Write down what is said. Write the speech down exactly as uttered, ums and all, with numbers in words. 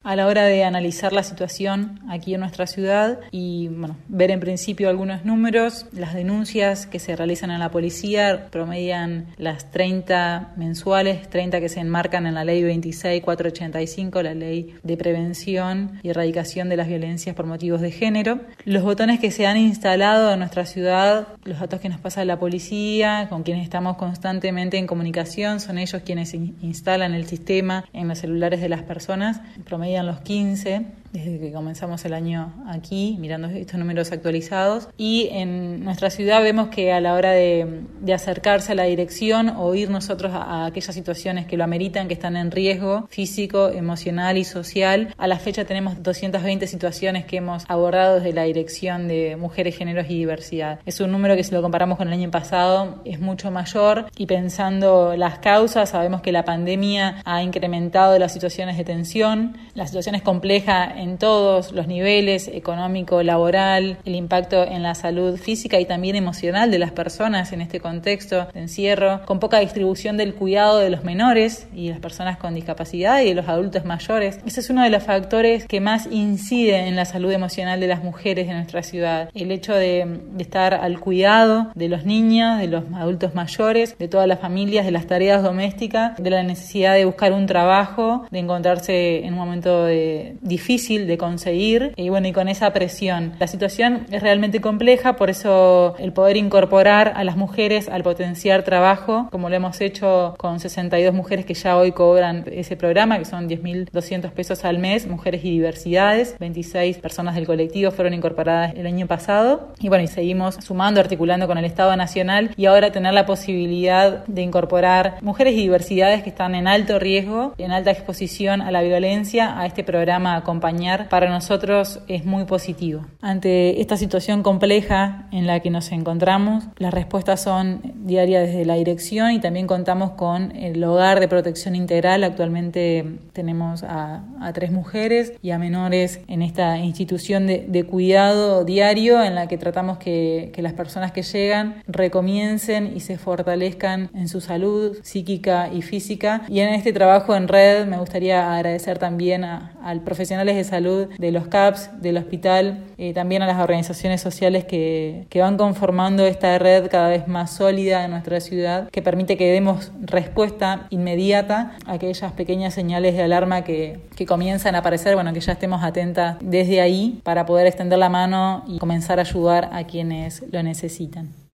a la hora de analizar la situación aquí en nuestra ciudad y bueno, ver en principio algunos números. Las denuncias que se realizan en la policía promedian las treinta mensuales, treinta que se enmarcan en la ley veintiséis mil cuatrocientos ochenta y cinco, la ley de prevención y erradicación de las violencias por motivos de género. Los botones que se han instalado en nuestra ciudad, los datos que nos pasa la policía, con quienes estamos constantemente en comunicación, son ellos quienes instalan el sistema en los celulares de las personas, promedian los quince desde que comenzamos el año aquí, mirando estos números actualizados. Y en nuestra ciudad vemos que a la hora de, de acercarse a la dirección o ir nosotros a, a aquellas situaciones que lo ameritan, que están en riesgo físico, emocional y social, a la fecha tenemos doscientas veinte situaciones que hemos abordado desde la Dirección de Mujeres, Géneros y Diversidad. Es un número que, si lo comparamos con el año pasado, es mucho mayor, y pensando las causas, sabemos que la pandemia ha incrementado las situaciones de tensión, las situaciones complejas en todos los niveles, económico, laboral, el impacto en la salud física y también emocional de las personas en este contexto de encierro, con poca distribución del cuidado de los menores y las personas con discapacidad y de los adultos mayores. Ese es uno de los factores que más incide en la salud emocional de las mujeres de nuestra ciudad. El hecho de, de estar al cuidado de los niños, de los adultos mayores, de todas las familias, de las tareas domésticas, de la necesidad de buscar un trabajo, de encontrarse en un momento de, difícil de conseguir, y bueno, y con esa presión. La situación es realmente compleja, por eso el poder incorporar a las mujeres al potenciar trabajo, como lo hemos hecho con sesenta y dos mujeres que ya hoy cobran ese programa, que son diez mil doscientos pesos al mes, mujeres y diversidades, veintiséis personas del colectivo fueron incorporadas el año pasado, y bueno, y seguimos sumando, articulando con el Estado Nacional, y ahora tener la posibilidad de incorporar mujeres y diversidades que están en alto riesgo, en alta exposición a la violencia, a este programa acompañado. Para nosotros es muy positivo. Ante esta situación compleja en la que nos encontramos, las respuestas son diarias desde la dirección, y también contamos con el Hogar de Protección Integral. Actualmente tenemos a, a tres mujeres y a menores en esta institución de, de cuidado diario, en la que tratamos que, que las personas que llegan recomiencen y se fortalezcan en su salud psíquica y física. Y en este trabajo en red me gustaría agradecer también a, a profesionales de salud de los C A P S, del hospital, eh, también a las organizaciones sociales que, que van conformando esta red cada vez más sólida en nuestra ciudad, que permite que demos respuesta inmediata a aquellas pequeñas señales de alarma que, que comienzan a aparecer, bueno, que ya estemos atentas desde ahí para poder extender la mano y comenzar a ayudar a quienes lo necesitan.